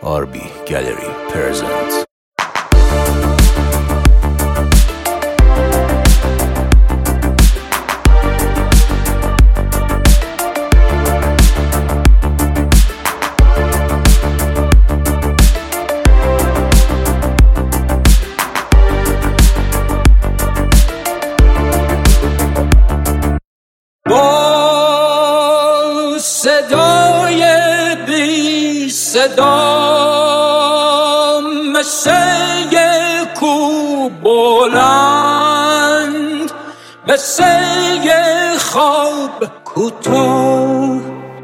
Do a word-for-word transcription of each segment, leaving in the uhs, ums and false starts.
آر بی گالری پرزنت. با صدای بی صدا مثل یک کوه بلند، مثل یک خواب کوتاه،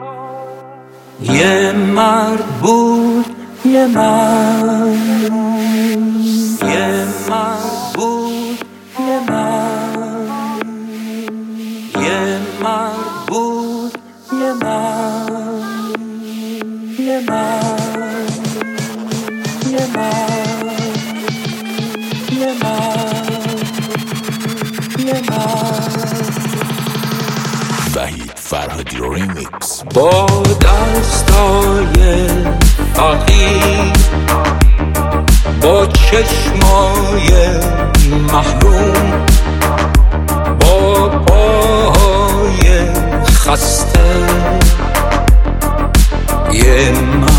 یه مرد بود، یه مرد، یه مرد بود، یه مرد، یه مرد بود، یه مرد، یه مرد، یه مرد، یه مرد، یه مرد. وحید فرهادی ریمیکس. با دستای فقیر، با چشمای محروم، با پاهای خسته، یه